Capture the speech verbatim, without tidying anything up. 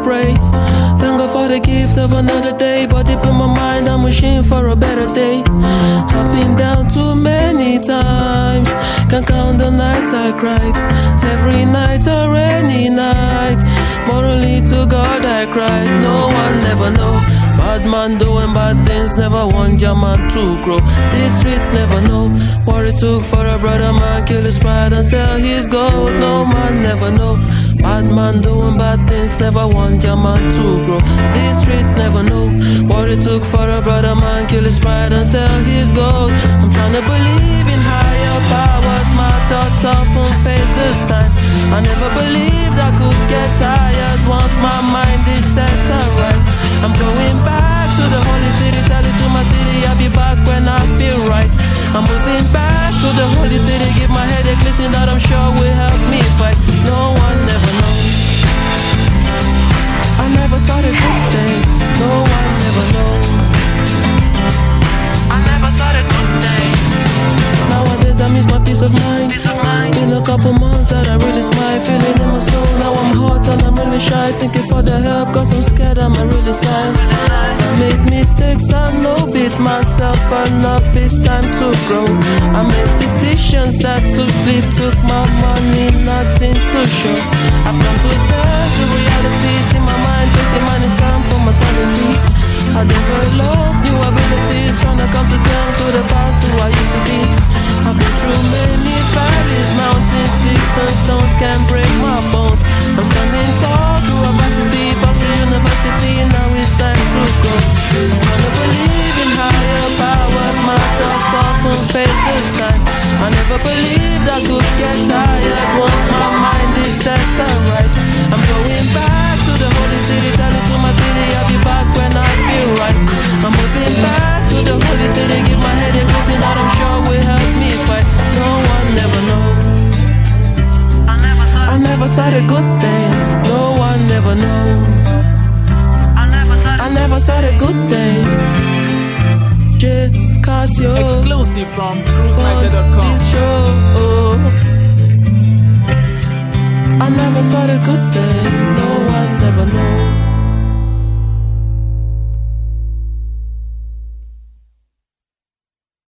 pray. Thank God for the gift of another day, but deep in my mind I'm wishing for a better day. I've been down too many times, can't count the nights I cried. Every night or any night, morally to God I cried. No one never know. Bad man doing bad things, never want your man to grow. These streets never know what it took for a brother man kill his pride and sell his gold. No man never know. Bad man doing bad things, never want your man to grow. These streets never know what it took for a brother man kill his pride and sell his gold. I'm trying to believe in higher powers, my thoughts often face this time. I never believed I could get tired once my mind is set alright. I'm going back to the holy city, tell it to my city, I'll be back when I feel right. I'm moving back to the holy city, give my head a glisten that I'm sure will help me fight. No one never knows. I never saw the good thing, no one never knows. I never saw the good thing. Nowadays I miss my peace of mind. Been a couple months that I really smile, feeling in my soul. Now I'm hot and I'm really shy, sinking for the help, cause I'm scared I'm a really sign. I made mistakes, I know beat myself enough, it's time to grow. I made decisions that took sleep, took my money, nothing to show. I've come to test the realities in my mind, wasting money, time for my sanity. I developed new abilities, trying to come to terms with the past who I used to be. I've been through many valleys, mountains, sticks and stones can't break my bones. I'm standing tall through a varsity, past the university, now it's time to go. I'm trying to believe in higher powers, my thoughts often face this time. I never believed I could get tired once my mind is set alright. I'm going back to the holy city, tell it to my city, I'll be back when I feel right. I'm moving back to the holy city, give my head a glisten that I'm sure will help me fight. No one never know. I never saw the good thing, no one never know. I never saw the good thing. J. Casio, exclusive from cruise niger dot com.